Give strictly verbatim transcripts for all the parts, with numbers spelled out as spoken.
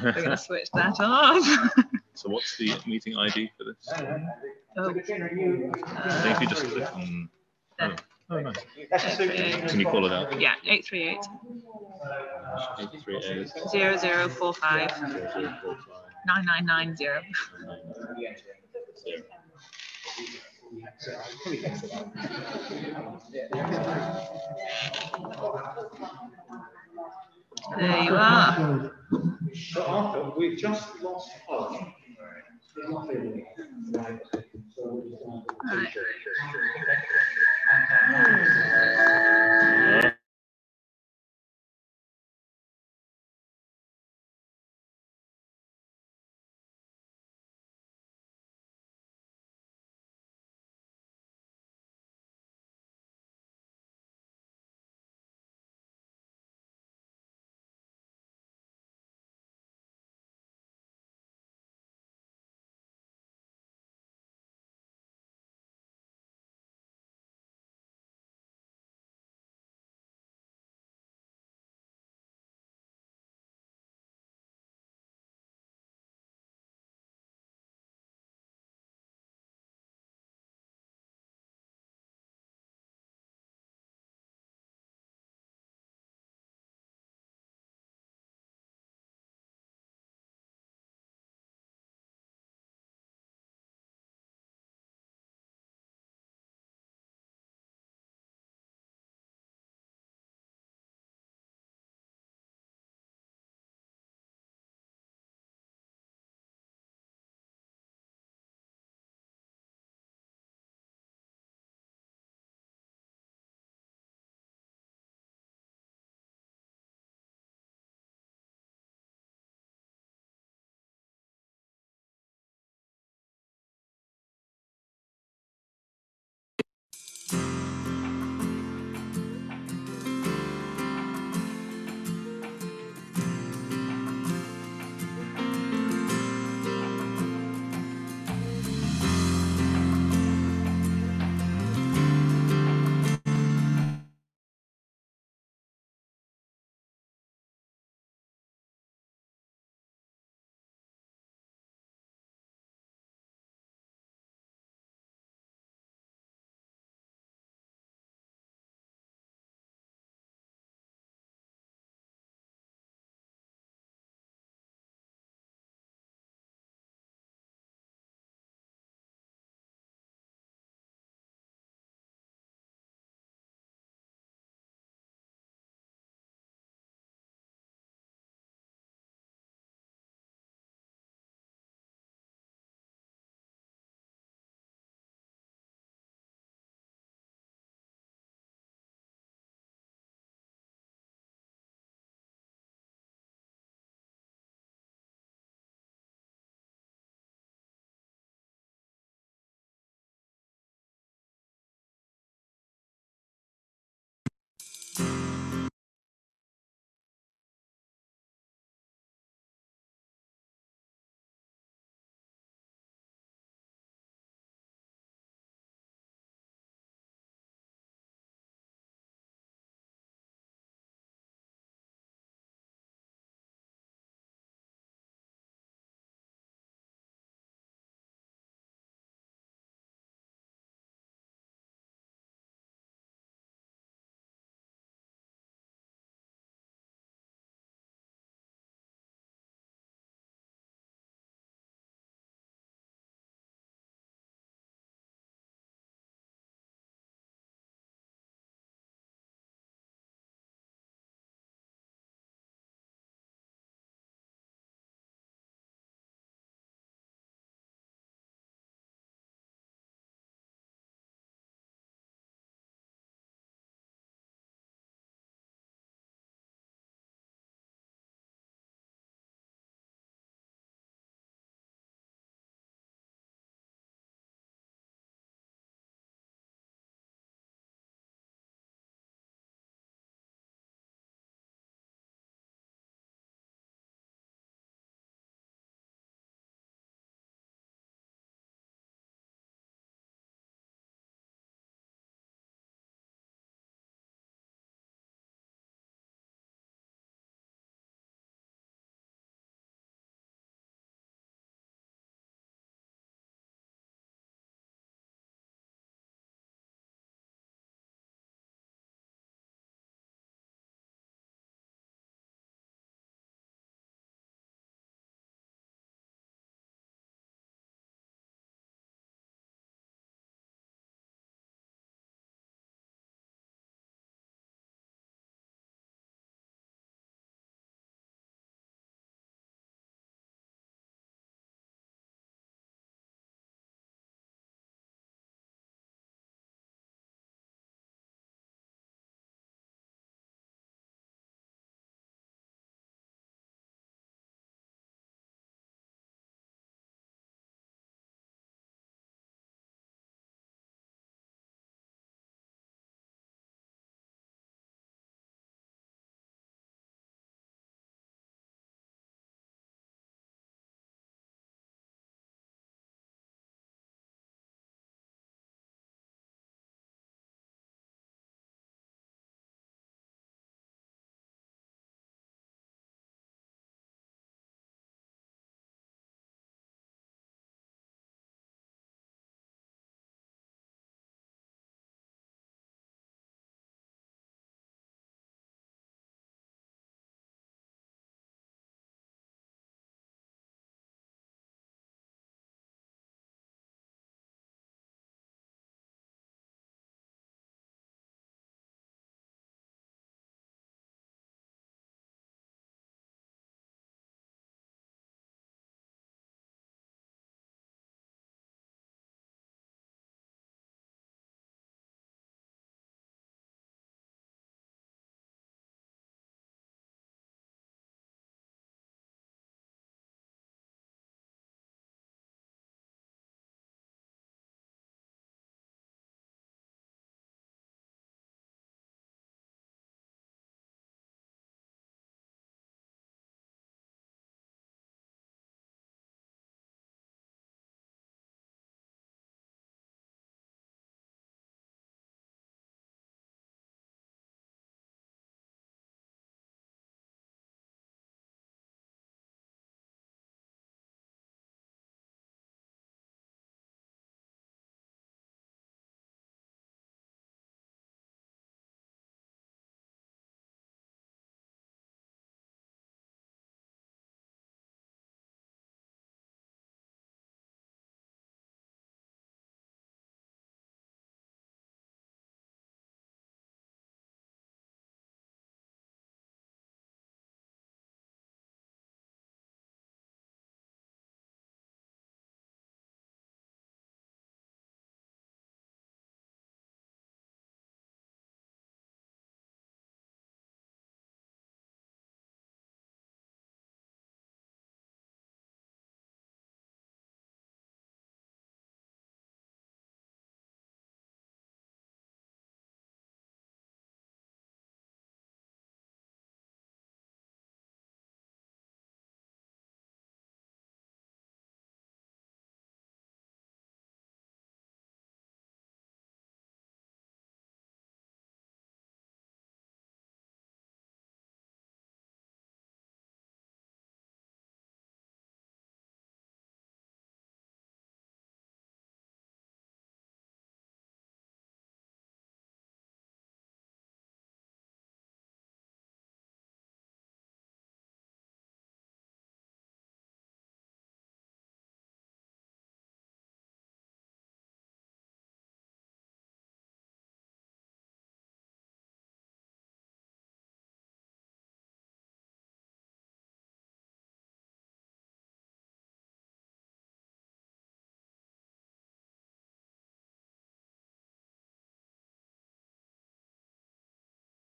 We're going to switch that off. So what's the meeting I D for this? Oh. I think if you just click on. Oh, oh nice. Can you call it out? Yeah, eight three eight. eight three eight. Zero zero four five. zero zero four five. Nine nine nine zero. There you are. So Arthur, we've just lost hope. Right.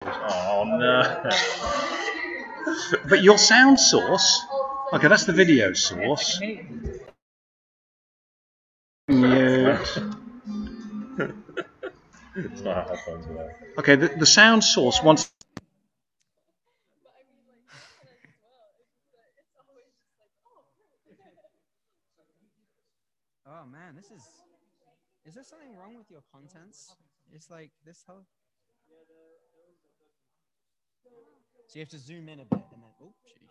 Oh no. But your sound source, okay, that's the video source. Yes. It's not how headphones work. Okay, the, the sound source once. Oh man, this is. Is there something wrong with your contents? It's like this whole. So you have to zoom in a bit and then. Oh, sheesh.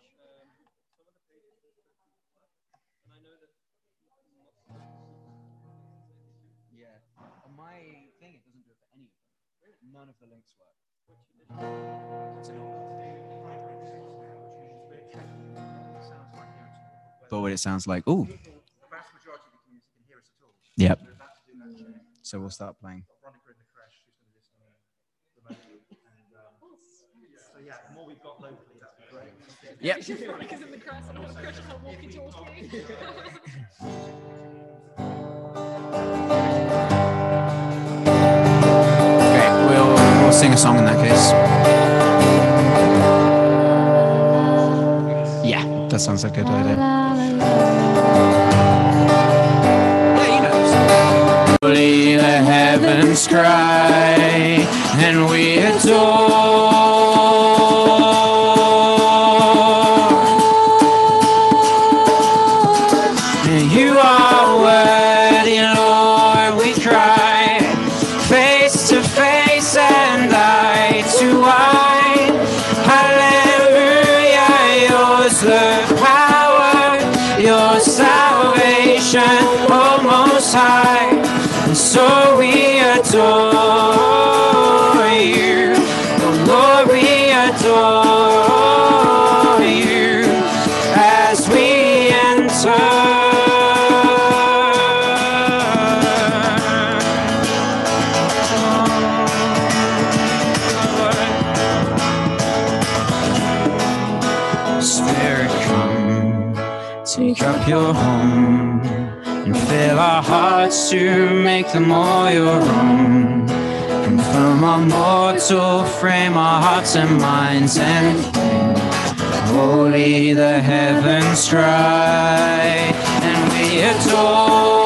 Yeah. On my thing, it doesn't do it for any of them. None of the links work. So but what it sounds like. Ooh. Yep. So we'll start playing. So yeah, the more we've got locally, that'd be great. Yep. Veronica's in the crash. I don't have a crash. I walk and talking. Okay, we'll we'll sing a song in that case. Yeah, that sounds like a good idea. Yeah, you know. Holy, the heavens cry, and we adore. You are worthy, Lord, we cry, face to face and eye to eye. Hallelujah, yours the power, your salvation, oh Most High. And so we adore you, oh Lord, we adore you as we enter. Spirit, come, take up your home and fill our hearts to make them all your own. Confirm our mortal frame, our hearts and minds, and holy the heavens cry, and we adore.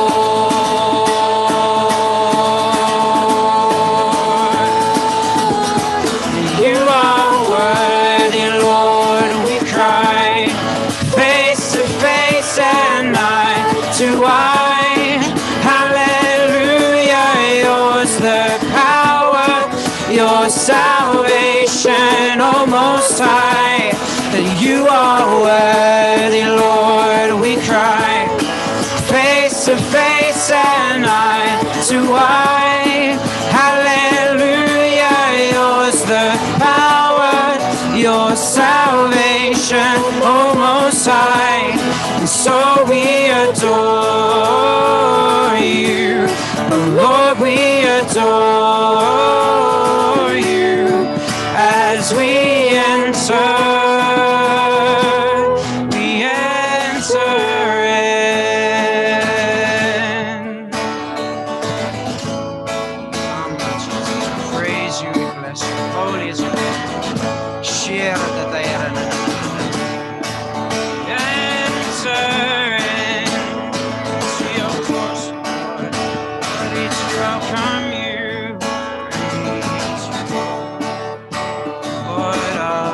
You are worthy, Lord, we cry, face to face and eye to eye. Hallelujah, yours the power, your salvation, oh Most High. That you are worthy, Lord, we cry, face to face and eye to eye. Hallelujah, yours the power, your salvation, oh Most High. And so we adore you, oh Lord, we adore you as we enter, we enter in. Come, Lord Jesus, we praise you, we bless you, holy is your name. Share that they are in. Enter in to your course, Lord, ready to welcome you. Praise you, Lord our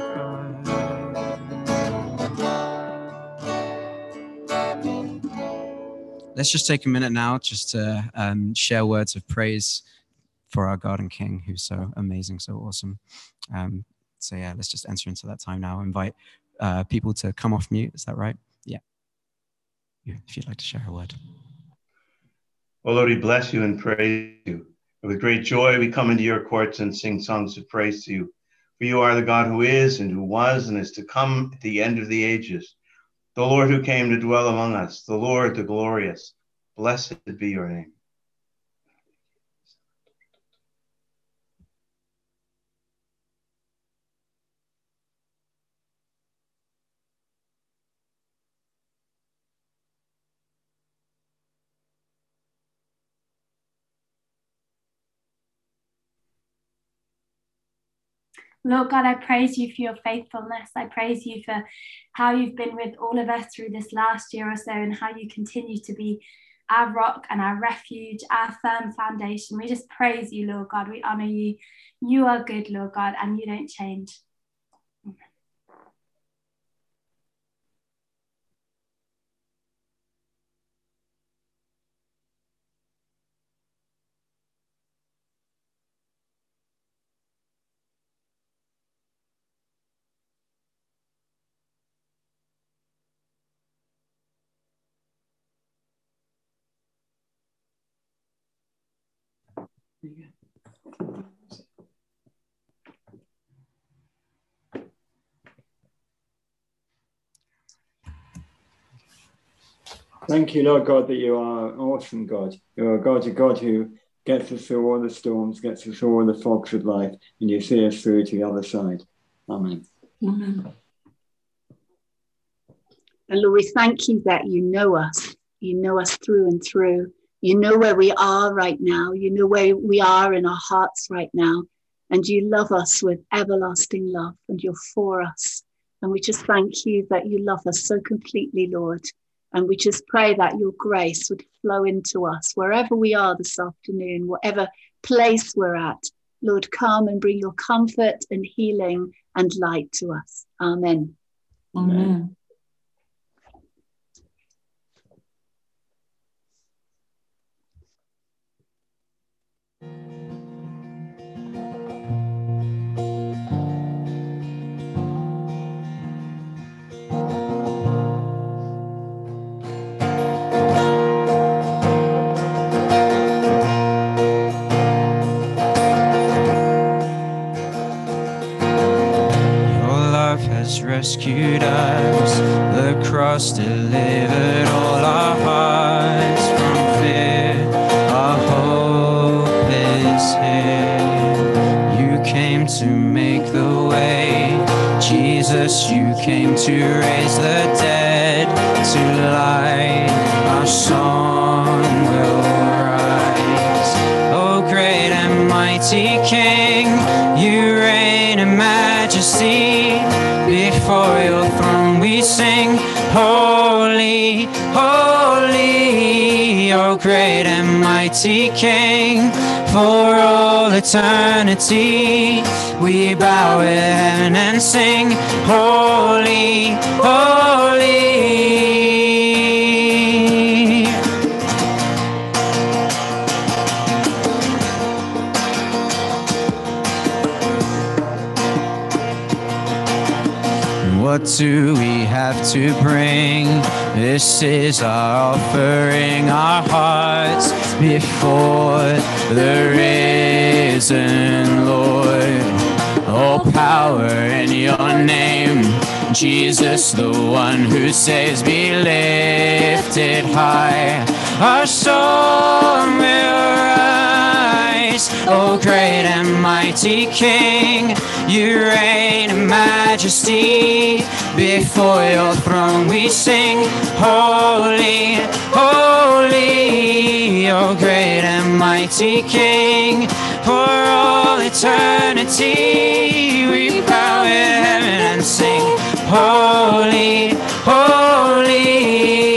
God. Let's just take a minute now just to um, share words of praise for our God and King, who's so amazing, so awesome. Um, so yeah, let's just enter into that time now. Invite uh, people to come off mute. Is that right? Yeah. If you'd like to share a word. Oh Lord, we bless you and praise you. With great joy, we come into your courts and sing songs of praise to you. For you are the God who is and who was and is to come at the end of the ages. The Lord who came to dwell among us, the Lord, the glorious. Blessed be your name. Lord God, I praise you for your faithfulness. I praise you for how you've been with all of us through this last year or so, and how you continue to be our rock and our refuge, our firm foundation. We just praise you, Lord God. We honor you. You are good, Lord God, and you don't change. Thank you, Lord God, that you are an awesome God. You are God, a God who gets us through all the storms, gets us through all the fogs of life, and you see us through to the other side. Amen. Amen. And Lord, we thank you that you know us. You know us through and through. You know where we are right now. You know where we are in our hearts right now. And you love us with everlasting love, and you're for us. And we just thank you that you love us so completely, Lord. And we just pray that your grace would flow into us wherever we are this afternoon, whatever place we're at. Lord, come and bring your comfort and healing and light to us. Amen. Amen. Rescued us, the cross delivered all our hearts from fear. Our hope is here. You came to make the way, Jesus. You came to raise the dead to life. Our song will rise. Oh, great and mighty King, you reign in majesty. Before your throne we sing, holy, holy, oh great and mighty King. For all eternity we bow with heaven and sing, holy, holy. What do we have to bring? This is our offering, our hearts before the risen Lord. All power in your name, Jesus, the one who saves, be lifted high. Our song will rise, O great and mighty King. You reign in majesty. Before your throne we sing, holy, holy, O great and mighty King. For all eternity we bow in heaven and sing, holy, holy.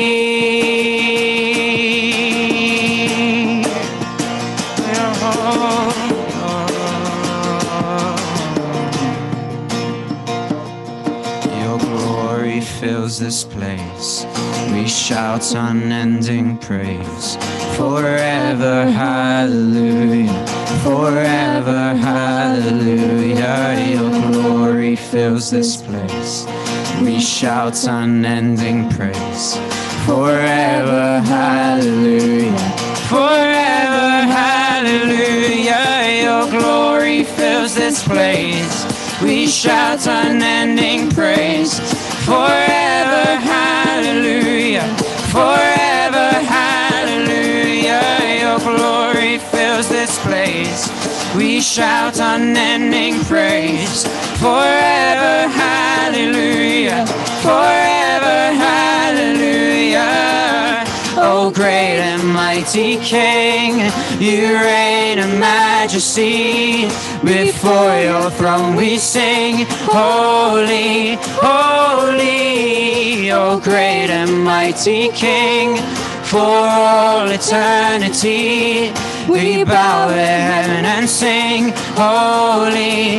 Fills this place, we shout unending praise. Forever, hallelujah, forever, hallelujah. Your glory fills this place, we shout unending praise. Forever, hallelujah, forever, hallelujah. Your glory fills this place, we shout unending praise. Forever, hallelujah, forever, hallelujah. Your glory fills this place, we shout unending praise. Forever, hallelujah, forever, hallelujah. Oh, great and mighty King, you reign in majesty. Before your throne we sing, holy, holy, O great and mighty King. For all eternity we bow our heaven and sing, holy,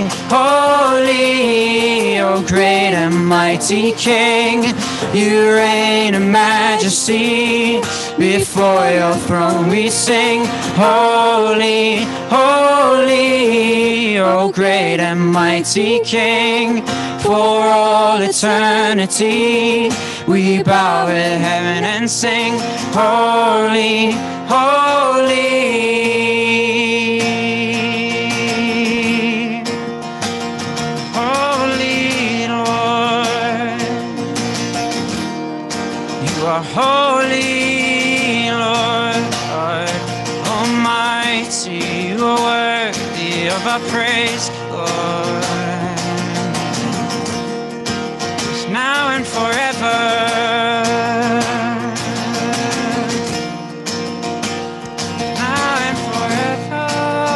holy, O great and mighty King. You reign in majesty. Before your throne we sing, holy, holy, O great and mighty King. For all eternity we bow in heaven and sing, holy, holy. Holy Lord, you are holy, Lord, Lord Almighty. You are worthy of our praise, Lord. Now and forever. Now and forever.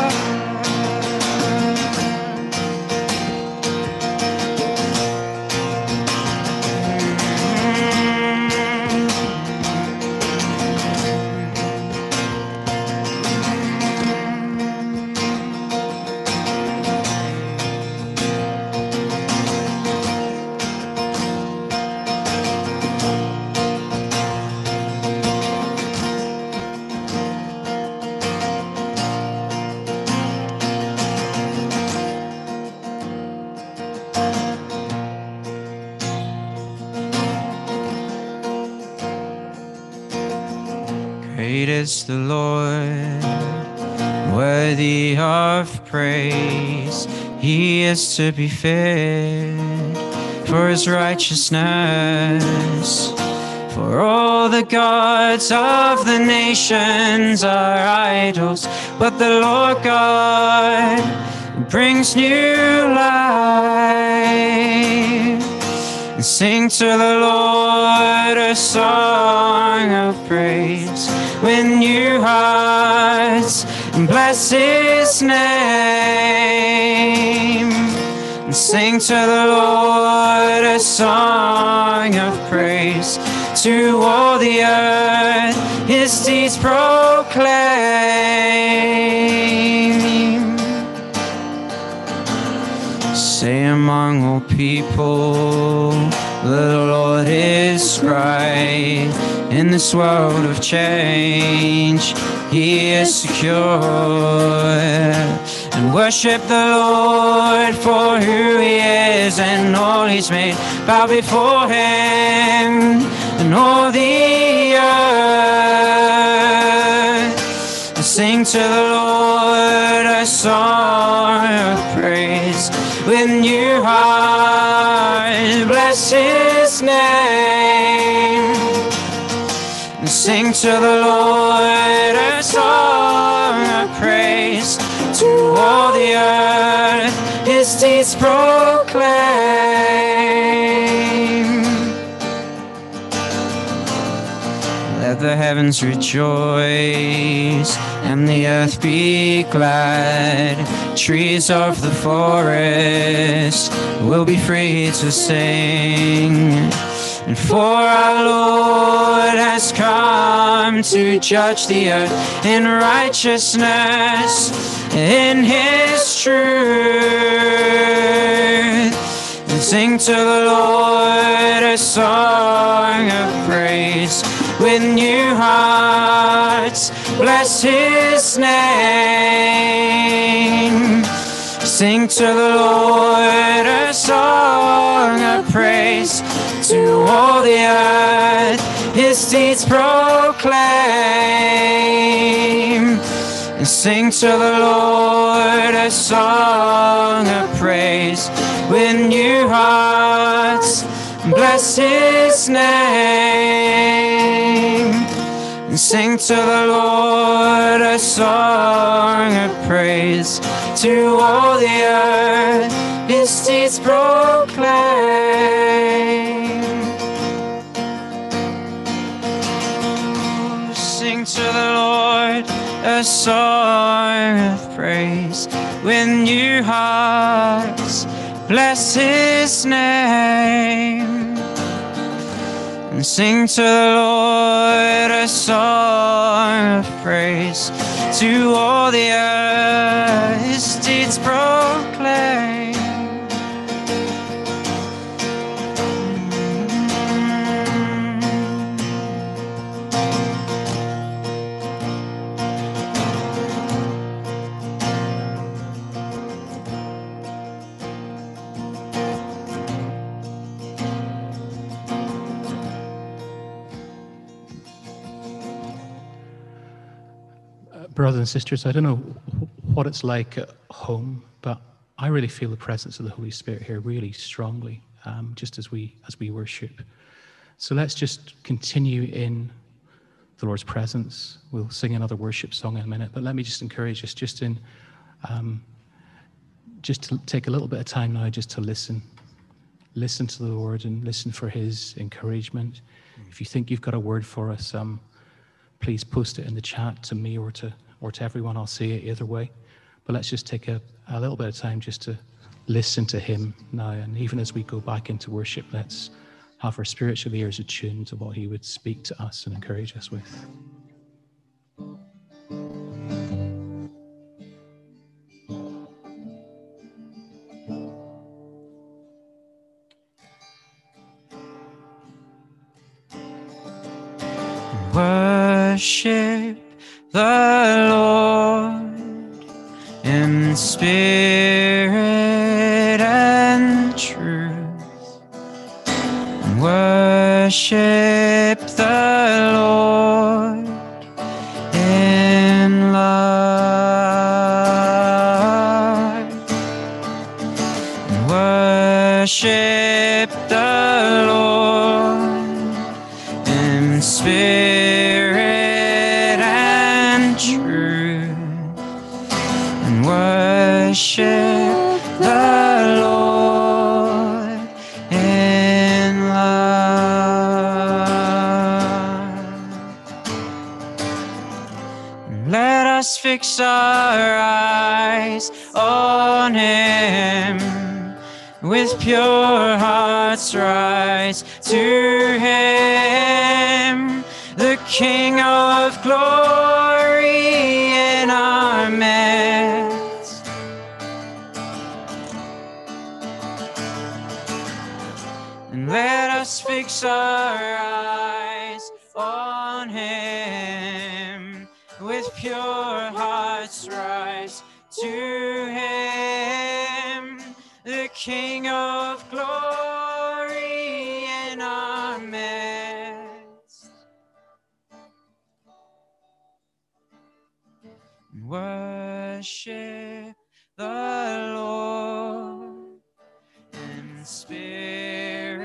Great is the Lord, worthy of praise. He is to be feared for his righteousness. For all the gods of the nations are idols, but the Lord God brings new life. And sing to the Lord a song of praise with new hearts, and bless his name. And sing to the Lord a song of praise, to all the earth his deeds proclaim. Say among all people, the Lord is right. In this world of change, he is secure. And worship the Lord for who he is and all he's made. Bow before him and all the earth. And sing to the Lord a song of praise with new heart. Bless his name. And sing to the Lord a song of praise, to all the earth his deeds proclaim. Let the heavens rejoice and the earth be glad. Trees of the forest will be free to sing. And for our Lord has come to judge the earth in righteousness, in his truth. And sing to the Lord a song of praise with new hearts. Bless his name. Sing to the Lord a song of praise, to all the earth his deeds proclaim. And sing to the Lord a song of praise with new hearts. Bless his name. And sing to the Lord a song of praise, to all the earth his deeds proclaim. Sing to the Lord a song of praise with new hearts, bless his name, and sing to the Lord a song of praise. To all the earth his deeds proclaim. Brothers and sisters, I don't know what it's like at home, but I really feel the presence of the Holy Spirit here really strongly, um, just as we as we worship. So let's just continue in the Lord's presence. We'll sing another worship song in a minute, but let me just encourage us just in um, just to take a little bit of time now just to listen. Listen to the Lord and listen for his encouragement. If you think you've got a word for us, um, please post it in the chat to me or to or to everyone. I'll see it either way. But let's just take a, a little bit of time just to listen to him now. And even as we go back into worship, let's have our spiritual ears attuned to what he would speak to us and encourage us with. Worship the Lord in spirit and truth. Worship the Lord in love. Worship the Lord in spirit and truth, and worship the Lord in love. Let us fix our eyes on him, with pure hearts rise to him, the King of glory in our midst. And let us fix our eyes on him, with pure hearts rise to him, the King of glory in our midst. Worship the Lord in spirit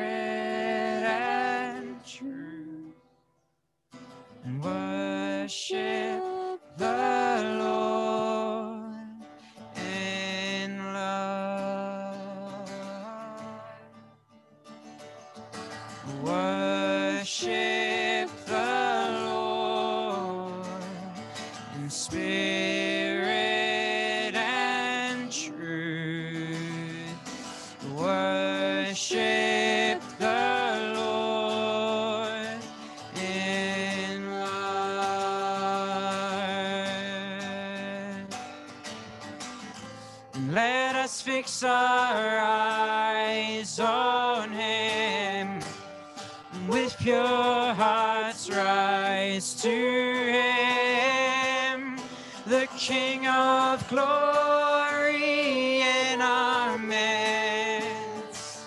and truth, and worship the Lord in love. Worship the Lord in spirit and truth. Worship the Lord in love. Let us fix our eyes on him, with pure hearts rise to him, the King of glory in our midst.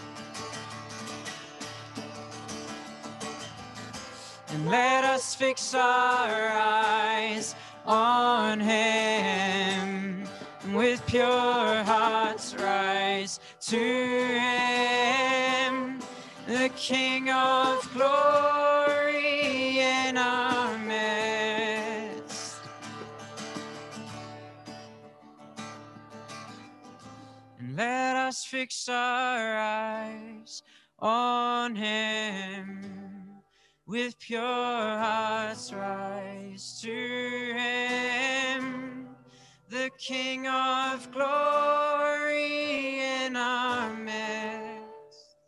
And let us fix our eyes on him, with pure hearts rise to him, the King of glory in our midst. And let us fix our eyes on him, with pure hearts rise to him, the King of glory in our midst.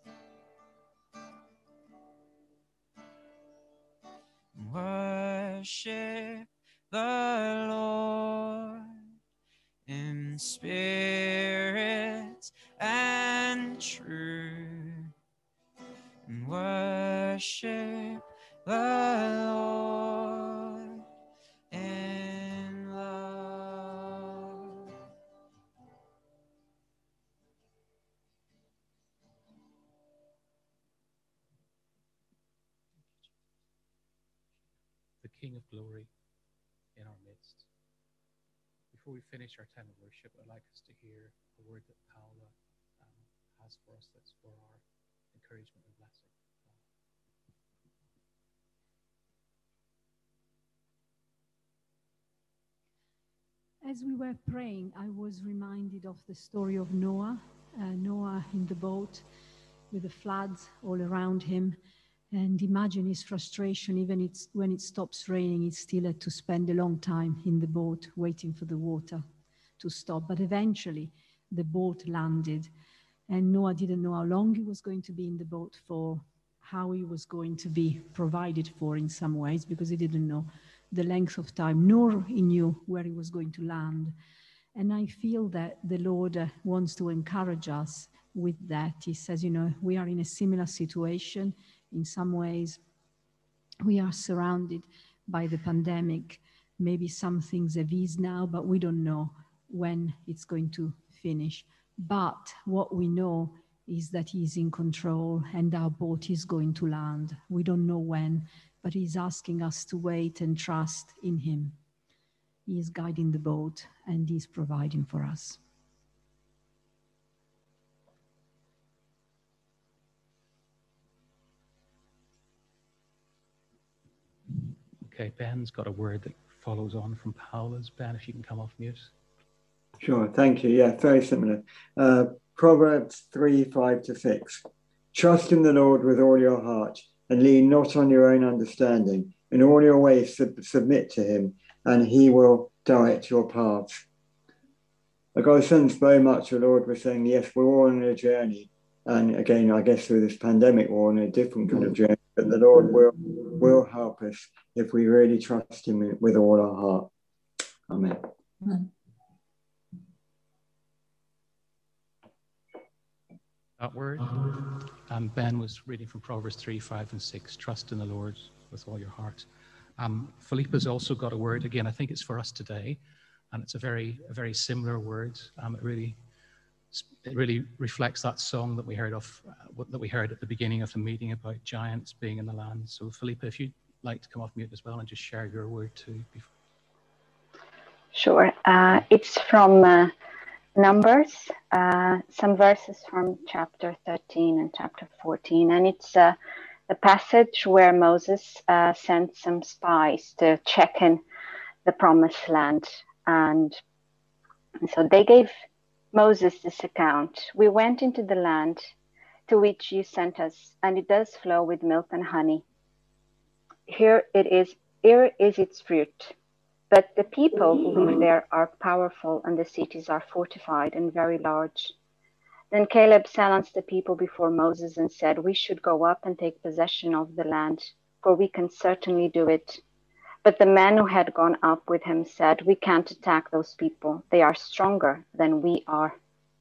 Worship the Lord in spirit and truth. And worship the Lord in love. The King of glory in our midst. Before we finish our time of worship, I'd like us to hear a word that Paula um, has for us that's for our encouragement and blessing. As we were praying, I was reminded of the story of Noah, uh, Noah in the boat with the floods all around him. And imagine his frustration, even it's, when it stops raining, he still had to spend a long time in the boat waiting for the water to stop. But eventually the boat landed, and Noah didn't know how long he was going to be in the boat for, how he was going to be provided for in some ways, because he didn't know the length of time, nor he knew where he was going to land. And I feel that the Lord uh, wants to encourage us with that. He says, you know, we are in a similar situation. In some ways, we are surrounded by the pandemic. Maybe some things have eased now, but we don't know when it's going to finish. But what we know is that He's in control and our boat is going to land. We don't know when, but He's asking us to wait and trust in Him. He is guiding the boat and He's providing for us. Okay, Ben's got a word that follows on from Paula's. Ben, if you can come off mute. Sure, thank you. Yeah, very similar. Uh, Proverbs three, five to six. Trust in the Lord with all your heart and lean not on your own understanding. In all your ways sub- submit to Him and He will direct your paths. I got a sense very much the Lord was saying, yes, we're all on a journey. And again, I guess through this pandemic, we're on a different kind of journey, but the Lord will, will help us if we really trust Him with all our heart. Amen. Amen. That word. Um, Ben was reading from Proverbs three, five, and six. Trust in the Lord with all your heart. Um, Philippa's also got a word. Again, I think it's for us today, and it's a very, a very similar word. Um, it really, it really reflects that song that we heard of, uh, that we heard at the beginning of the meeting about giants being in the land. So, Philippa, if you'd like to come off mute as well and just share your word too. Before. Sure. Uh, it's from. Uh, Numbers, uh, some verses from chapter thirteen and chapter fourteen, and it's uh, the passage where Moses uh, sent some spies to check in the promised land. And, and so they gave Moses this account. We went into the land to which you sent us, and it does flow with milk and honey. Here it is, here is its fruit. But the people who live there are powerful, and the cities are fortified and very large. Then Caleb silenced the people before Moses and said, we should go up and take possession of the land, for we can certainly do it. But the men who had gone up with him said, we can't attack those people. They are stronger than we are.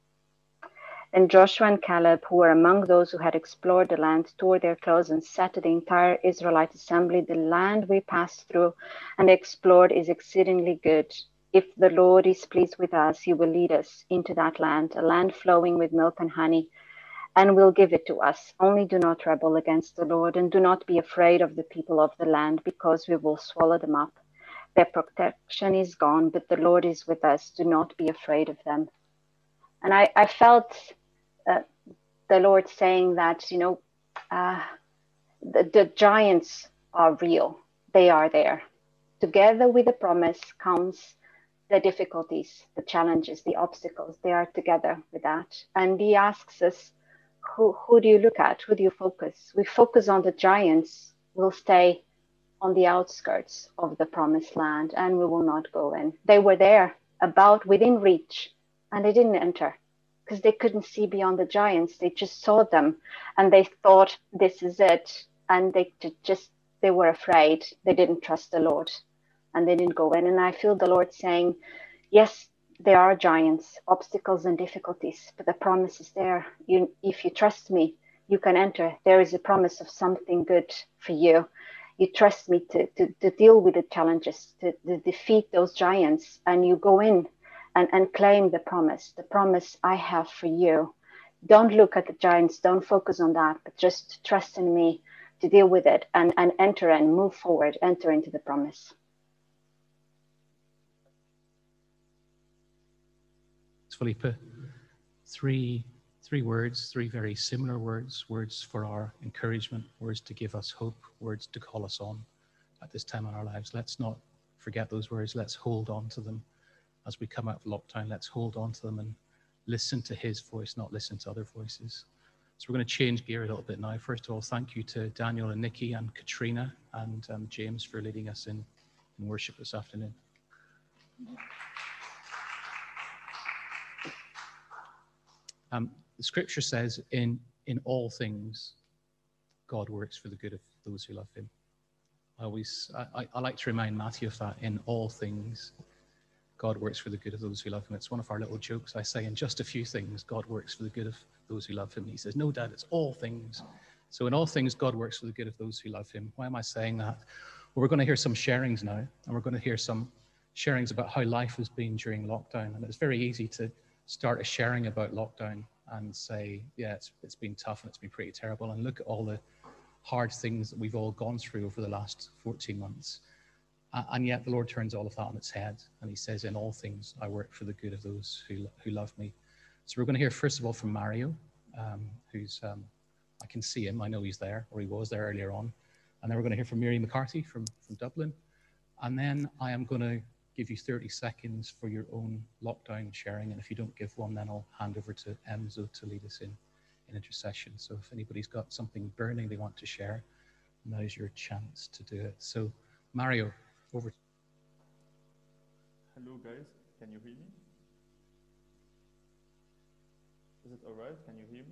Then Joshua and Caleb, who were among those who had explored the land, tore their clothes and said to the entire Israelite assembly, the land we passed through and explored is exceedingly good. If the Lord is pleased with us, He will lead us into that land, a land flowing with milk and honey, and will give it to us. Only do not rebel against the Lord, and do not be afraid of the people of the land, because we will swallow them up. Their protection is gone, but the Lord is with us. Do not be afraid of them. And I, I felt uh, the Lord saying that, you know, uh, the, the giants are real. They are there. Together with the promise comes the difficulties, the challenges, the obstacles. They are together with that. And He asks us, who, who do you look at? Who do you focus? We focus on the giants. We'll stay on the outskirts of the promised land and we will not go in. They were there. about within reach, and they didn't enter because they couldn't see beyond the giants. They just saw them and they thought, this is it. And they just, they were afraid. They didn't trust the Lord and they didn't go in. And I feel the Lord saying, yes, there are giants, obstacles and difficulties, but the promise is there. You, if you trust me, you can enter. There is a promise of something good for you. You trust me to, to, to deal with the challenges, to, to defeat those giants, and you go in and, and claim the promise, the promise I have for you. Don't look at the giants, don't focus on that, but just trust in me to deal with it and, and enter and move forward, enter into the promise. Felipe, three, three words, three very similar words, words for our encouragement, words to give us hope, words to call us on at this time in our lives. Let's not forget those words. Let's hold on to them as we come out of lockdown. Let's hold on to them and listen to his voice, not listen to other voices. So we're going to change gear a little bit now. First of all, thank you to Daniel and Nikki and Katrina and um, James for leading us in, in worship this afternoon. Um, the scripture says, in, in all things, God works for the good of those who love him. I always, I, I like to remind Matthew of that. In all things, God works for the good of those who love him. It's one of our little jokes. I say, in just a few things, God works for the good of those who love him. He says, no, Dad, it's all things. So in all things, God works for the good of those who love him. Why am I saying that? Well, we're going to hear some sharings now, and we're going to hear some sharings about how life has been during lockdown. And it's very easy to start a sharing about lockdown and say, yeah, it's, it's been tough and it's been pretty terrible. And look at all the hard things that we've all gone through over the last fourteen months. Uh, and yet the Lord turns all of that on its head. And he says, in all things, I work for the good of those who, who love me. So we're going to hear, first of all, from Mario, um, who's, um, I can see him. I know he's there, or he was there earlier on. And then we're going to hear from Mary McCarthy from, from Dublin. And then I am going to give you thirty seconds for your own lockdown sharing. And if you don't give one, then I'll hand over to Enzo to lead us in, in intercession. So if anybody's got something burning they want to share, now's your chance to do it. So Mario, over. Hello guys, can you hear me? Is it all right? Can you hear me?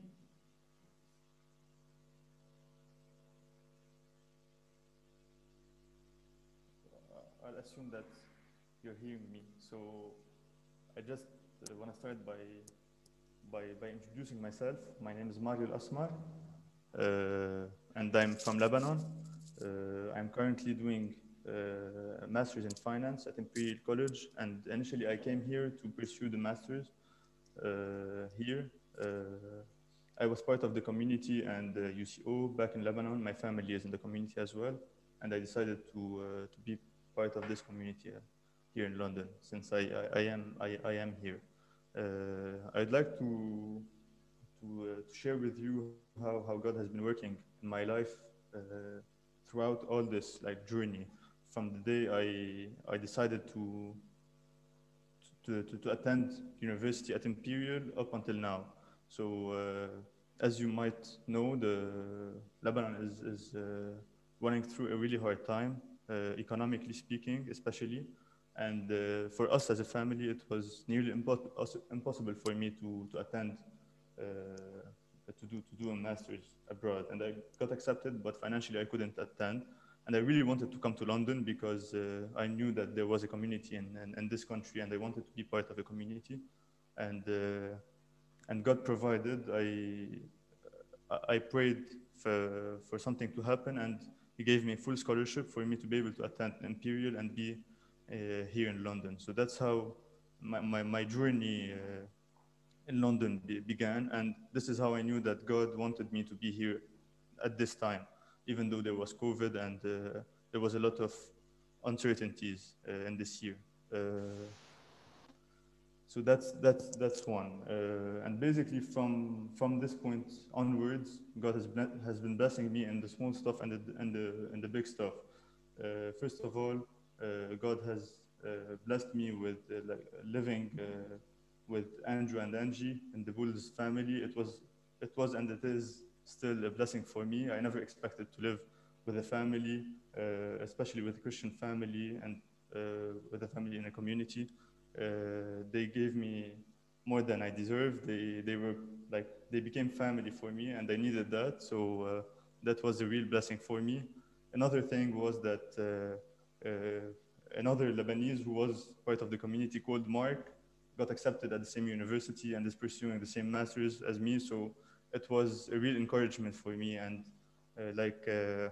Uh, I'll assume that you're hearing me. So I just uh, want to start by, by, by introducing myself. My name is Mario Al-Asmar, uh, and I'm from Lebanon. Uh, I'm currently doing uh, a master's in finance at Imperial College, and initially I came here to pursue the master's uh, here. Uh, I was part of the community and uh, U C O back in Lebanon. My family is in the community as well, and I decided to uh, to be part of this community uh, here in London, since I, I, I am I, I am here. Uh, I'd like to to, uh, to share with you how, how God has been working in my life uh, throughout all this like journey, from the day I I decided to to, to, to attend university at Imperial up until now. So uh, as you might know, the Lebanon is, is uh, running through a really hard time, uh, economically speaking, especially. And uh, for us as a family, it was nearly impo impossible for me to, to attend, uh, to, do, to do a master's abroad. And I got accepted, but financially I couldn't attend. And I really wanted to come to London because uh, I knew that there was a community in, in, in this country, and I wanted to be part of a community. And uh, And God provided. I I prayed for, for something to happen, and he gave me full scholarship for me to be able to attend Imperial and be uh, here in London. So that's how my, my, my journey uh, in London be, began. And this is how I knew that God wanted me to be here at this time, even though there was COVID and uh, there was a lot of uncertainties uh, in this year. Uh, So that's that's that's one, uh, and basically from from this point onwards, God has been has been blessing me in the small stuff and the and the and the big stuff. Uh, first of all, uh, God has uh, blessed me with uh, like living uh, with Andrew and Angie in the Bulls family. It was it was and it is still a blessing for me. I never expected to live with a family, uh, especially with a Christian family and uh, with a family in a community. Uh, they gave me more than I deserved. They, they were like, they became family for me, and I needed that. So uh, that was a real blessing for me. Another thing was that uh, uh, another Lebanese who was part of the community called Mark got accepted at the same university and is pursuing the same master's as me. So it was a real encouragement for me, and uh, like uh,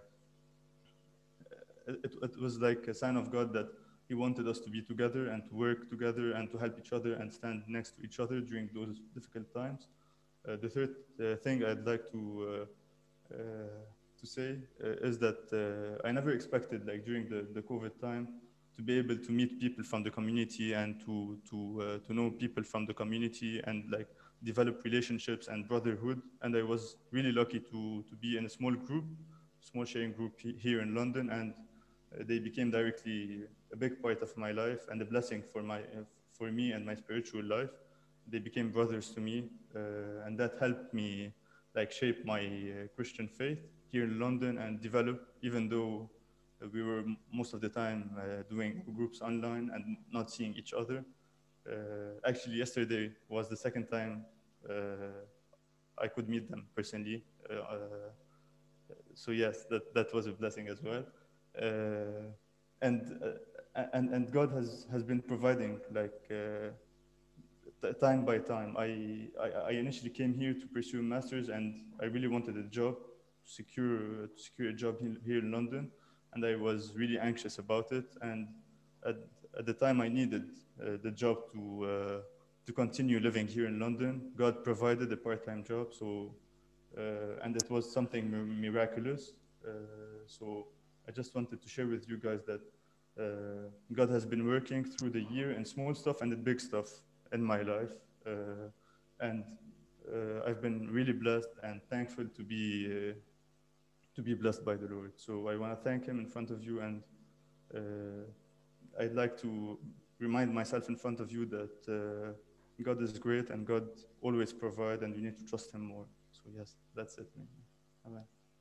it, it was like a sign of God that He wanted us to be together and to work together and to help each other and stand next to each other during those difficult times. Uh, the third uh, thing I'd like to uh, uh, to say uh, is that uh, I never expected, like during the, the COVID time, to be able to meet people from the community and to to uh, to know people from the community and like develop relationships and brotherhood. And I was really lucky to to be in a small group, small sharing group here in London, and uh, they became directly a big part of my life and a blessing for my uh, for me and my spiritual life. They became brothers to me, uh, and that helped me like shape my uh, Christian faith here in London and develop, even though we were most of the time uh, doing groups online and not seeing each other. Uh, actually, yesterday was the second time uh, I could meet them personally. Uh, uh, so yes, that, that was a blessing as well. Uh, and, uh, and and God has, has been providing like uh, time by time. I, I, I initially came here to pursue a master's, and I really wanted a job, to secure, to secure a job here in London. And I was really anxious about it. And at, at the time I needed uh, the job to, uh, to continue living here in London, God provided a part-time job. So, uh, and it was something miraculous. Uh, so I just wanted to share with you guys that uh, God has been working through the year in small stuff and the big stuff in my life. Uh, and uh, I've been really blessed and thankful to be uh, to be blessed by the Lord. So I want to thank Him in front of you, and uh, I'd like to remind myself in front of you that uh, God is great and God always provides, and we need to trust Him more. So yes, that's it. Amen.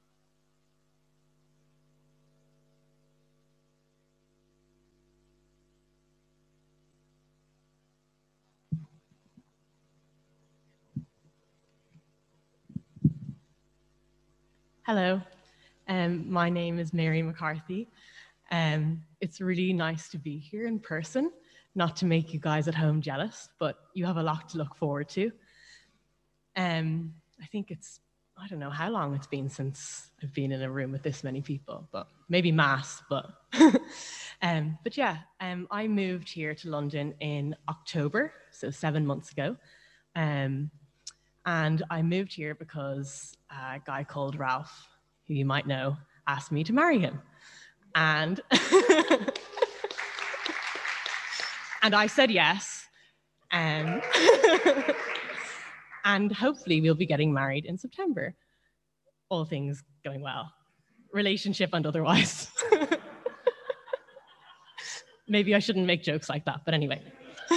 Hello, um, my name is Mary McCarthy. Um, it's really nice to be here in person, not to make you guys at home jealous, but you have a lot to look forward to. Um, I think it's, I don't know how long it's been since I've been in a room with this many people, but maybe mass, but, um, but yeah, um, I moved here to London in October, so seven months ago. Um, And I moved here because a guy called Ralph, who you might know, asked me to marry him. And, and I said yes. Um, and hopefully we'll be getting married in September. All things going well, relationship and otherwise. Maybe I shouldn't make jokes like that, but anyway.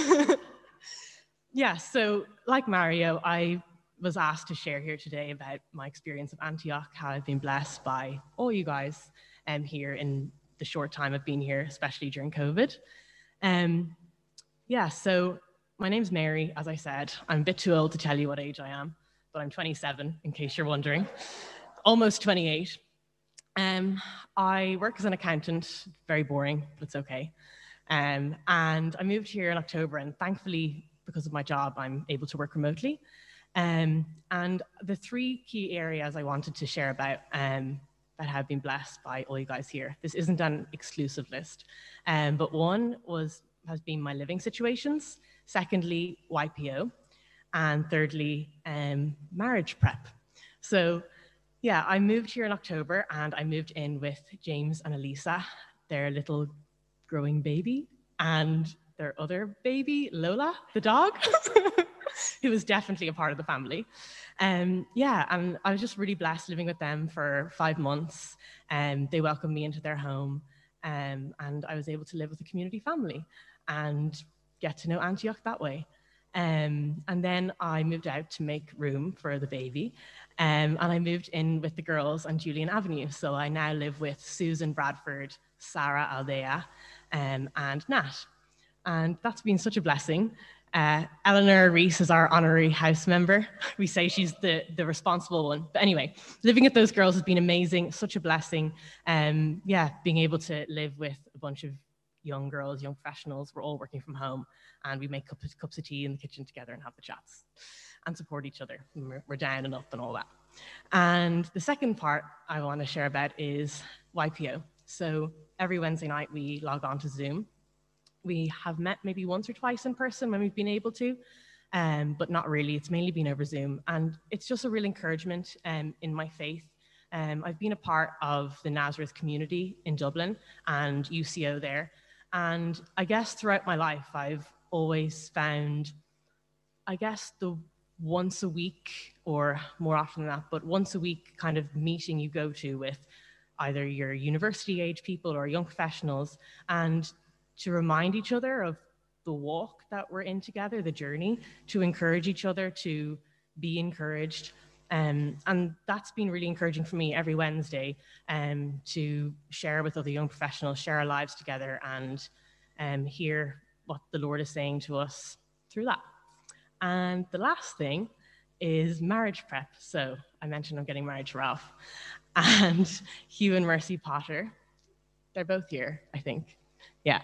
Yeah, so like Mario, I was asked to share here today about my experience of Antioch, how I've been blessed by all you guys um, here in the short time I've been here, especially during COVID. Um, yeah, so my name's Mary, as I said. I'm a bit too old to tell you what age I am, but I'm twenty-seven, in case you're wondering. Almost twenty-eight. Um, I work as an accountant, very boring, but it's okay. Um, and I moved here in October, and thankfully, because of my job, I'm able to work remotely. Um, and the three key areas I wanted to share about um, that have been blessed by all you guys here. This isn't an exclusive list, um, but one was has been my living situations. Secondly, Y P O, and thirdly, um, marriage prep. So, yeah, I moved here in October, and I moved in with James and Elisa, their little growing baby, and their other baby, Lola, the dog. Who was definitely a part of the family. Um, yeah, and I was just really blessed living with them for five months. Um, they welcomed me into their home, um, and I was able to live with a community family and get to know Antioch that way. Um, and then I moved out to make room for the baby, um, and I moved in with the girls on Julian Avenue. So I now live with Susan Bradford, Sarah Aldea, um, and Nat. And that's been such a blessing. Uh, Eleanor Reese is our honorary house member. We say she's the, the responsible one. But anyway, living with those girls has been amazing, such a blessing. Um, yeah, being able to live with a bunch of young girls, young professionals. We're all working from home and we make cups, cups of tea in the kitchen together and have the chats and support each other. We're, we're down and up and all that. And the second part I want to share about is Y P O. So every Wednesday night we log on to Zoom. We have met maybe once or twice in person when we've been able to, um, but not really. It's mainly been over Zoom. And it's just a real encouragement um, in my faith. Um, I've been a part of the Nazareth community in Dublin and U C O there. And I guess throughout my life, I've always found, I guess, the once a week, or more often than that, but once a week kind of meeting you go to with either your university age people or young professionals, and to remind each other of the walk that we're in together, the journey, to encourage each other, to be encouraged. Um, and that's been really encouraging for me every Wednesday, um, to share with other young professionals, share our lives together, and um, hear what the Lord is saying to us through that. And the last thing is marriage prep. So I mentioned I'm getting married to Ralph, and Hugh and Mercy Potter, they're both here, I think. Yeah,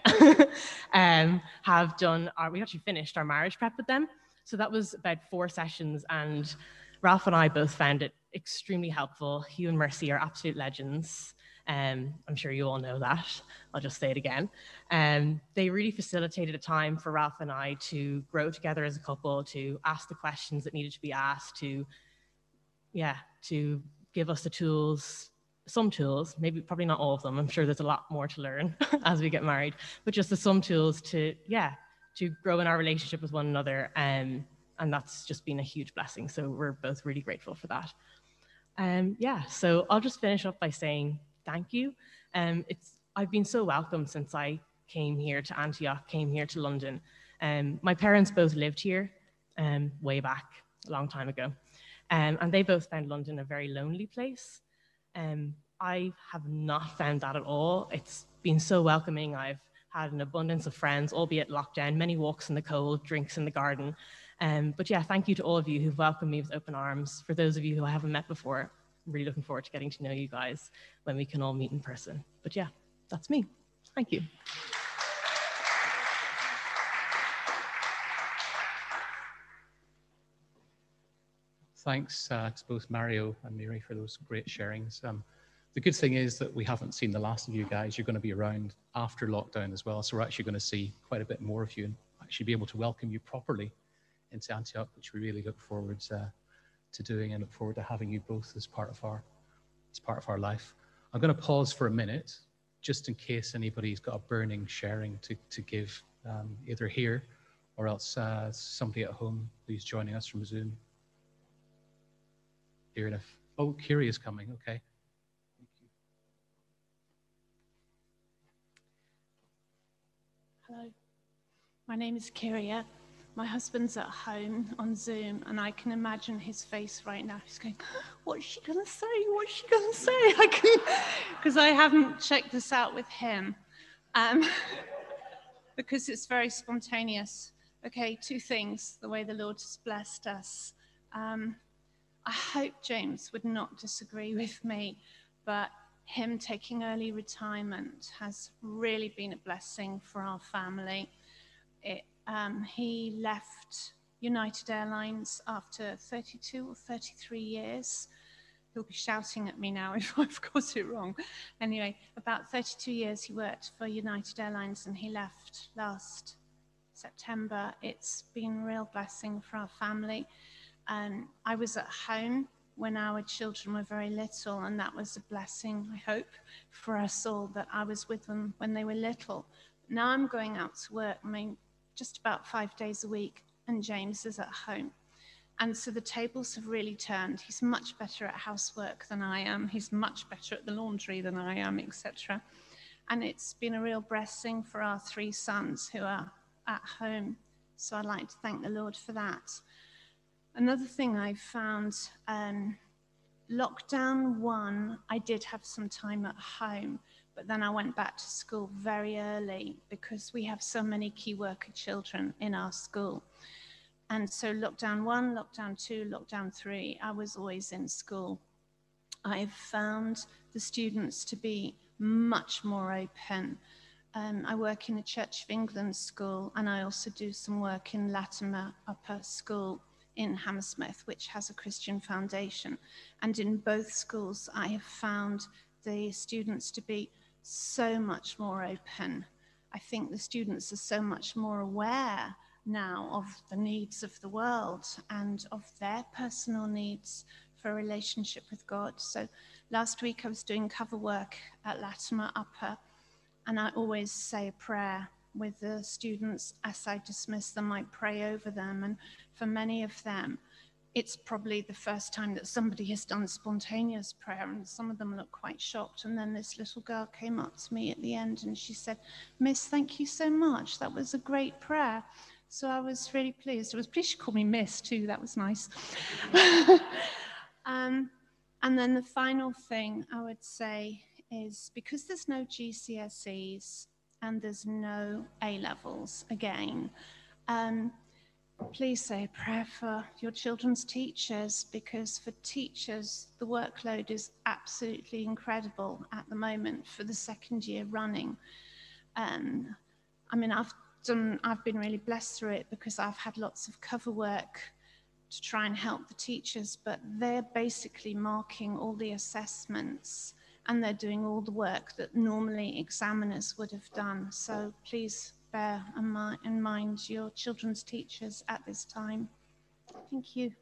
um, have done our, we actually finished our marriage prep with them. So that was about four sessions, and Ralph and I both found it extremely helpful. Hugh and Mercy are absolute legends. Um, I'm sure you all know that. I'll just say it again. Um, they really facilitated a time for Ralph and I to grow together as a couple, to ask the questions that needed to be asked, to, yeah, to give us the tools, some tools, maybe probably not all of them. I'm sure there's a lot more to learn as we get married, but just the some tools to, yeah, to grow in our relationship with one another. Um, and that's just been a huge blessing. So we're both really grateful for that. Um, yeah, so I'll just finish up by saying thank you. Um, it's, I've been so welcome since I came here to Antioch, came here to London. Um, my parents both lived here um, way back, a long time ago. Um, and they both found London a very lonely place. Um, I have not found that at all. It's been so welcoming. I've had an abundance of friends, albeit locked down, many walks in the cold, drinks in the garden. Um, but yeah, thank you to all of you who've welcomed me with open arms. For those of you who I haven't met before, I'm really looking forward to getting to know you guys when we can all meet in person. But yeah, that's me. Thank you. Thanks uh, to both Mario and Mary for those great sharings. Um, the good thing is that we haven't seen the last of you guys. You're going to be around after lockdown as well, so we're actually going to see quite a bit more of you and actually be able to welcome you properly into Antioch, which we really look forward uh, to doing, and look forward to having you both as part of our as part of our life. I'm going to pause for a minute, just in case anybody's got a burning sharing to to give, um, either here or else uh, somebody at home who's joining us from Zoom. Here enough. Oh, Kiri is coming. Okay. Thank you. Hello, my name is Kyria. My husband's at home on Zoom, and I can imagine his face right now. He's going, "What's she gonna say? What's she gonna say?" I can, because I haven't checked this out with him, um, because it's very spontaneous. Okay, two things: the way the Lord has blessed us. Um, I hope James would not disagree with me, but him taking early retirement has really been a blessing for our family. It, um, he left United Airlines after thirty-two or thirty-three years. He'll be shouting at me now if I've got it wrong. Anyway, about thirty-two years he worked for United Airlines, and he left last September. It's been a real blessing for our family. And I was at home when our children were very little, and that was a blessing, I hope, for us all, that I was with them when they were little. Now I'm going out to work, I mean, just about five days a week, and James is at home. And so the tables have really turned. He's much better at housework than I am. He's much better at the laundry than I am, et cetera. And it's been a real blessing for our three sons who are at home. So I'd like to thank the Lord for that. Another thing I found, um, lockdown one, I did have some time at home, But then I went back to school very early because we have so many key worker children in our school. And so lockdown one, lockdown two, lockdown three, I was always in school. I've found the students to be much more open. Um, I work in a Church of England school, and I also do some work in Latimer Upper School in Hammersmith, which has a Christian foundation. And in both schools, I have found the students to be so much more open. I think the students are so much more aware now of the needs of the world and of their personal needs for a relationship with God. So last week I was doing cover work at Latimer Upper, and I always say a prayer with the students as I dismiss them. I pray over them, and for many of them, it's probably the first time that somebody has done spontaneous prayer, and some of them look quite shocked. And then this little girl came up to me at the end and she said, "Miss, thank you so much. That was a great prayer." So I was really pleased. I was pleased she called me Miss too. That was nice. um, and then the final thing I would say is, because there's no G C S Es and there's no A levels again, um, please say a prayer for your children's teachers, because for teachers, the workload is absolutely incredible at the moment for the second year running. Um, I mean, I've done, I've been really blessed through it because I've had lots of cover work to try and help the teachers, but they're basically marking all the assessments and they're doing all the work that normally examiners would have done. So please bear in mind your children's teachers at this time. Thank you.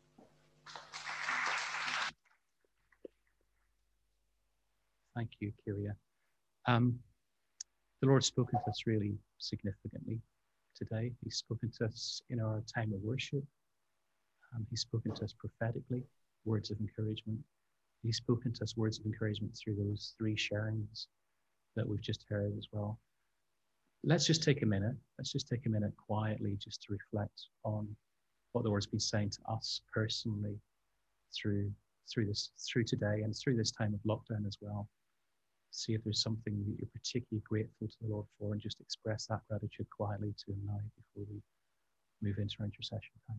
Thank you, Kyria. Um, the Lord's spoken to us really significantly today. He's spoken to us in our time of worship. Um, he's spoken to us prophetically, words of encouragement. He's spoken to us words of encouragement through those three sharings that we've just heard as well. Let's just take a minute. Let's just take a minute quietly just to reflect on what the Lord's been saying to us personally through through this through today and through this time of lockdown as well. See if there's something that you're particularly grateful to the Lord for, and just express that gratitude quietly to Him now before we move into our intercession time.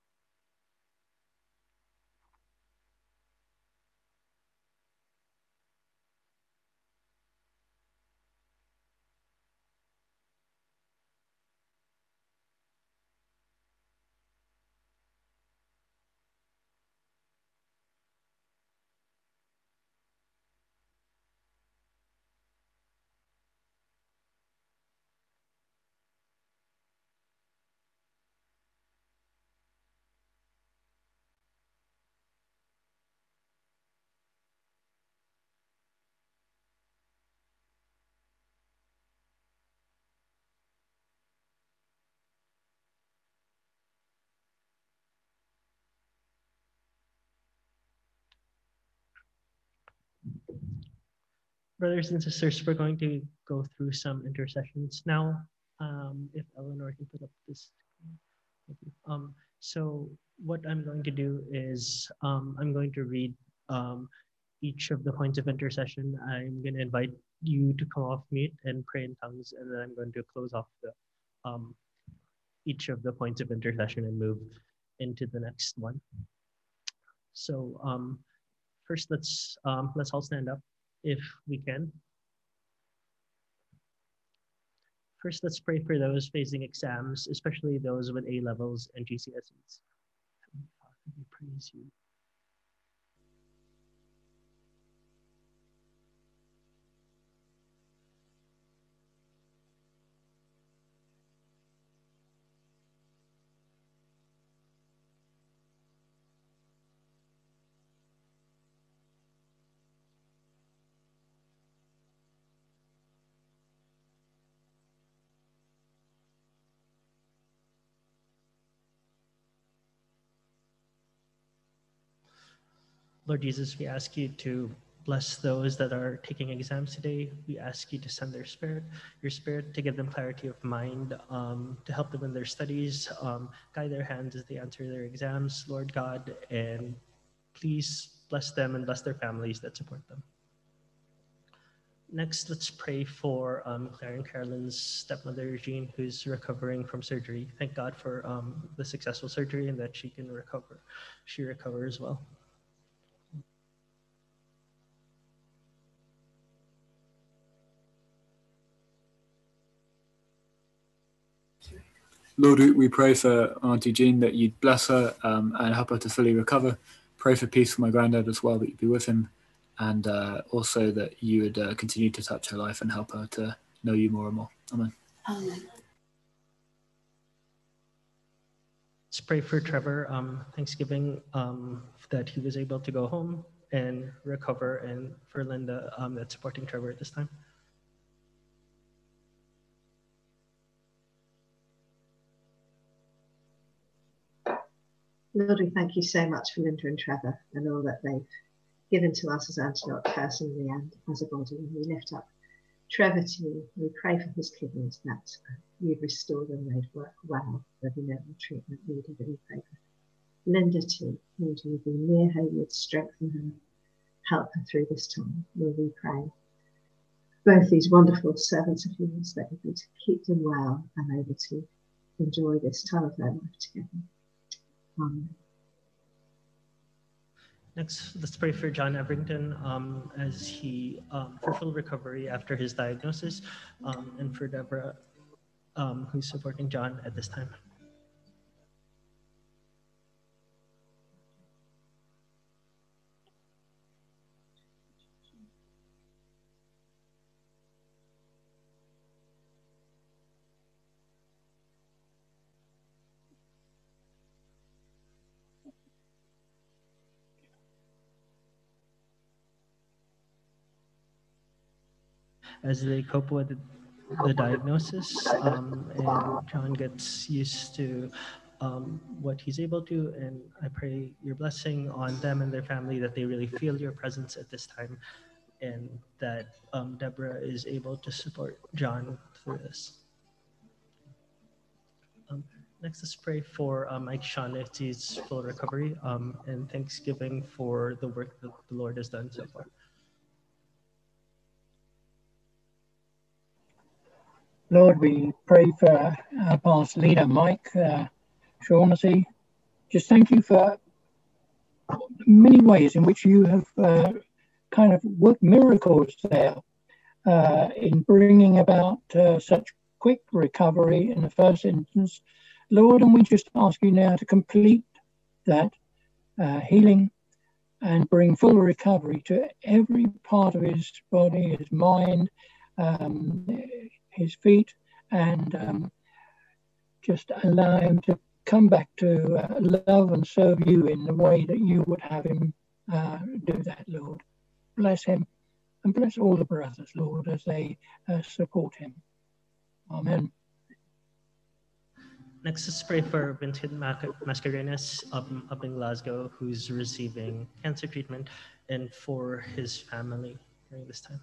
Brothers and sisters, we're going to go through some intercessions now. Um, if Eleanor can put up this. Um, so what I'm going to do is um, I'm going to read um, each of the points of intercession. I'm going to invite you to come off mute and pray in tongues, and then I'm going to close off the um, each of the points of intercession and move into the next one. So um, first, let's um, let's all stand up if we can. First, let's pray for those facing exams, especially those with A levels and G C S Es. Heavenly Father, we praise you. Lord Jesus, we ask you to bless those that are taking exams today. We ask you to send their spirit, your spirit, to give them clarity of mind, um, to help them in their studies, um, guide their hands as they answer their exams, Lord God, and please bless them and bless their families that support them. next, let's pray for um, Claire and Carolyn's stepmother, Jean, who's recovering from surgery. Thank God for um, the successful surgery and that she can recover. She recovers well. Lord, we pray for Auntie Jean that you'd bless her um, and help her to fully recover. Pray for peace for my granddad as well, that you'd be with him, and uh, also that you would uh, continue to touch her life and help her to know you more and more. Amen. Amen. Let's pray for Trevor. Um, Thanksgiving um, that he was able to go home and recover, and for Linda um, that's supporting Trevor at this time. Lord, we thank you so much for Linda and Trevor and all that they've given to us as Antioch personally and as a body. And we lift up Trevor to you. We pray for his kidneys that you'd restore them, they'd work well, there'd be no more treatment needed. And we pray for Linda too. Lord, you'd be near her, you'd strengthen her, help her through this time. Lord, we pray both these wonderful servants of yours that you'd be to keep them well and able to enjoy this time of their life together. Amen. Next, let's pray for John Everington um, as he, um, for full recovery after his diagnosis, um, and for Deborah, um, who's supporting John at this time. As they cope with the diagnosis um, and John gets used to um, what he's able to, and I pray your blessing on them and their family, that they really feel your presence at this time, and that um, Deborah is able to support John through this. Um, next, let's pray for um, Mike Shaughnessy's full recovery um, and thanksgiving for the work that the Lord has done so far. Lord, we pray for our past leader, Mike uh, Shaughnessy. Just thank you for many ways in which you have uh, kind of worked miracles there uh, in bringing about uh, such quick recovery in the first instance. Lord, and we just ask you now to complete that uh, healing and bring full recovery to every part of his body, his mind, um, his feet, and um, just allow him to come back to uh, love and serve you in the way that you would have him uh, do that, Lord. Bless him and bless all the brothers, Lord, as they uh, support him. Amen. Next, let's pray for Vincent Mascarenas up, up in Glasgow, who's receiving cancer treatment, and for his family during this time.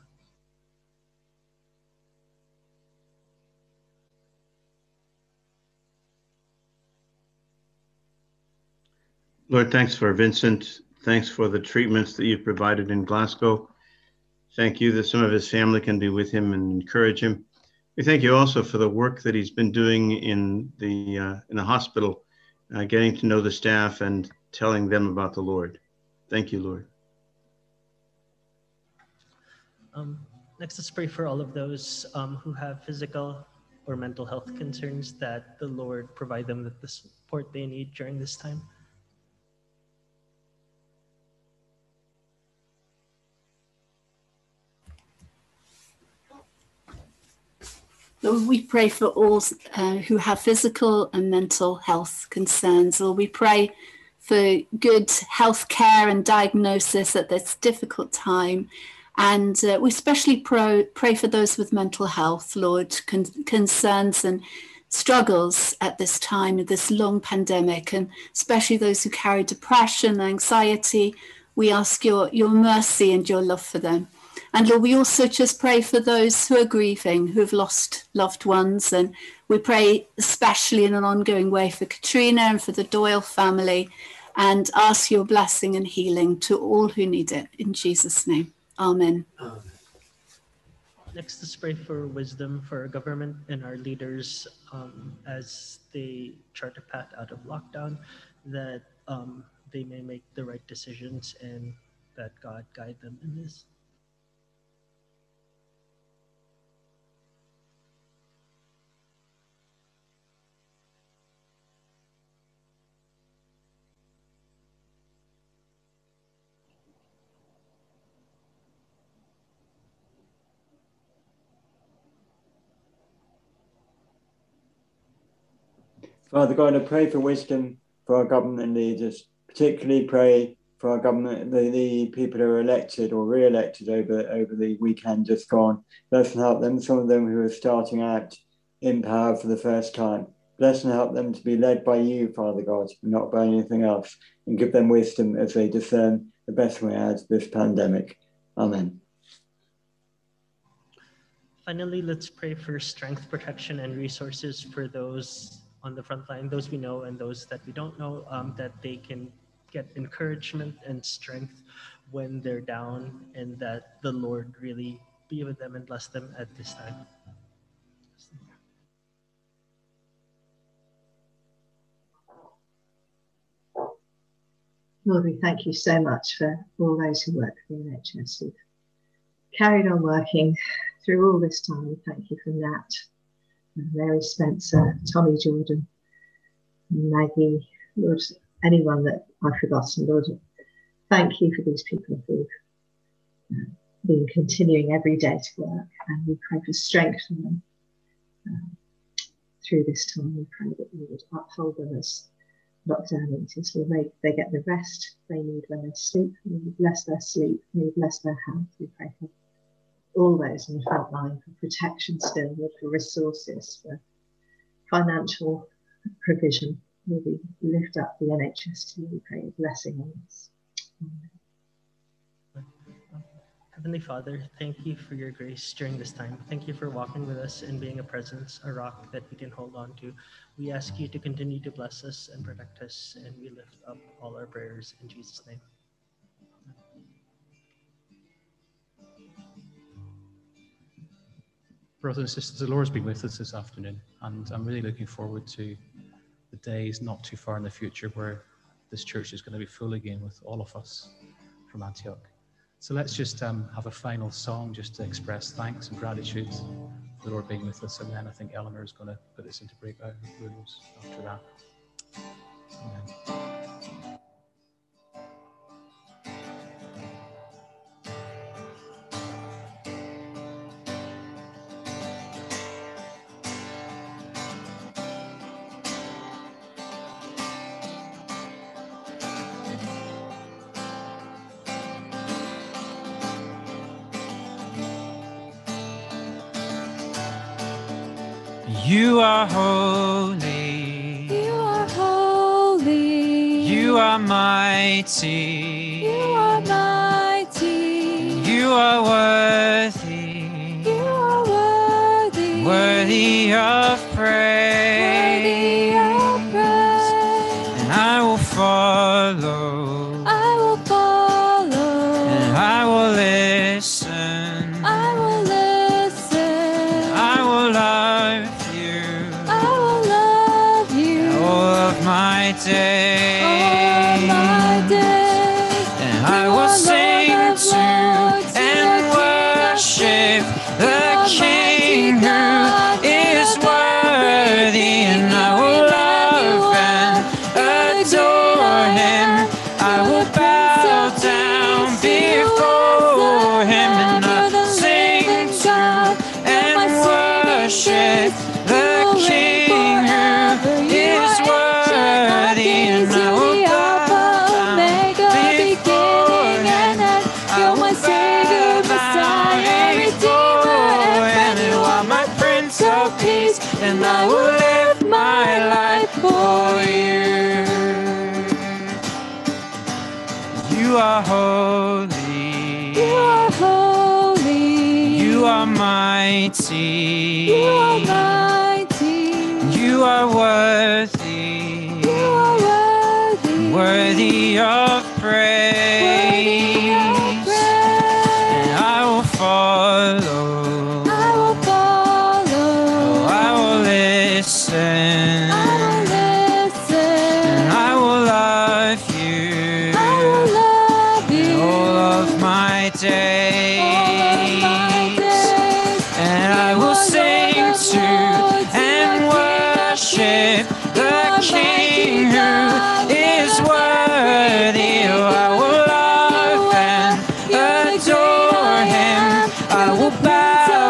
Lord, thanks for Vincent. Thanks for the treatments that you've provided in Glasgow. Thank you that some of his family can be with him and encourage him. We thank you also for the work that he's been doing in the uh, in the hospital, uh, getting to know the staff and telling them about the Lord. Thank you, Lord. Um, next, let's pray for all of those um, who have physical or mental health concerns, that the Lord provide them with the support they need during this time. Lord, we pray for all uh, who have physical and mental health concerns. Lord, we pray for good health care and diagnosis at this difficult time. And uh, we especially pro- pray for those with mental health, Lord, con- concerns and struggles at this time of this long pandemic, and especially those who carry depression, anxiety. We ask your, your mercy and your love for them. And Lord, we also just pray for those who are grieving, who have lost loved ones. And we pray especially in an ongoing way for Katrina and for the Doyle family, and ask your blessing and healing to all who need it. In Jesus' name, amen. Amen. next, let's pray for wisdom for our government and our leaders um, as they chart a path out of lockdown, that um, they may make the right decisions and that God guide them in this. Father God, I pray for wisdom for our government and leaders, particularly pray for our government, the, the people who are elected or re-elected over, over the weekend just gone. Bless and help them, some of them who are starting out in power for the first time. Bless and help them to be led by you, Father God, and not by anything else, and give them wisdom as they discern the best way out of this pandemic. Amen. Finally, let's pray for strength, protection, and resources for those on the front line, those we know and those that we don't know, um, that they can get encouragement and strength when they're down, and that the Lord really be with them and bless them at this time. Lord, we thank you so much for all those who work for the N H S who've carried on working through all this time. We thank you for Nat, Mary Spencer, Tommy Jordan, Maggie, Lord, anyone that I've forgotten, Lord, thank you for these people who've uh, been continuing every day to work, and we pray for strength for them uh, through this time. We pray that you would uphold them as lockdown eaters, Lord, they, they get the rest they need when they sleep. We bless their sleep, we bless their health. We pray for all those on the front line for protection still, Lord, for resources, for financial provision. Lord, we lift up the N H S to you. We pray a blessing on us. Amen. Heavenly Father, thank you for your grace during this time. Thank you for walking with us and being a presence, a rock that we can hold on to. We ask you to continue to bless us and protect us, and we lift up all our prayers in Jesus' name. Brothers and sisters, the Lord's been with us this afternoon, and I'm really looking forward to the days not too far in the future where this church is going to be full again with all of us from Antioch. So let's just um, have a final song just to express thanks and gratitude for the Lord being with us, and then I think Eleanor is going to put us into breakout rooms after that. Amen. You are holy. You are holy. You are mighty. You are mighty. You are worthy. You are worthy. Worthy of praise. Worthy of praise. And I will follow. I will follow. And I will listen. I will listen. I will love my day, all my days, and I will sing to and worship the King who is worthy, and I will love and adore him. I will bow down before him, and I will sing to and worship the King who is worthy. And I will live my life for you. You are holy. You are holy. You are mighty. You are mighty. You are worthy. You are worthy. Worthy of praise. Worthy of praise. And I will follow.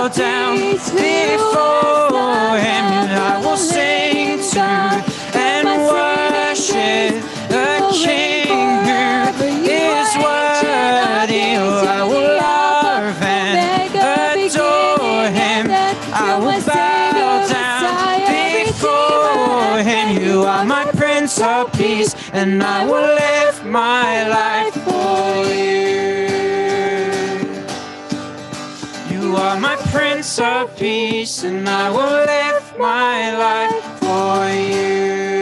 bow down before him. I will sing to and worship the King who is worthy. Oh, I will love and adore him. I will bow down before him. You are my Prince of Peace, and I will live my life for you. You are my Prince of Peace, and I will live my life for you.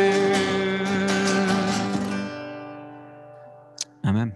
Amen.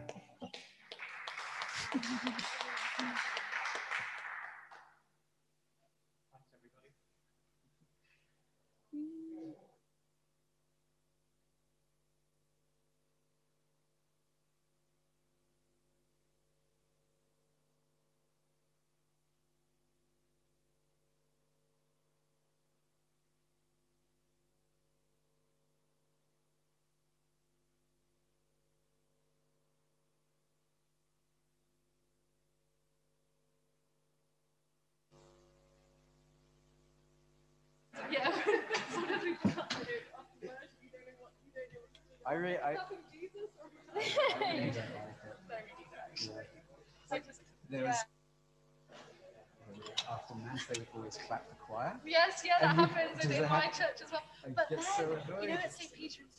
Yeah. Sometimes we forgot to do it afterwards. You don't know what you don't know what to do. I really, I. There was after mass they would always clap the choir. Yes, yeah, that And you- happens does in, in it my happen? church as well. I But get then, so you know, annoyed. at Saint Peter and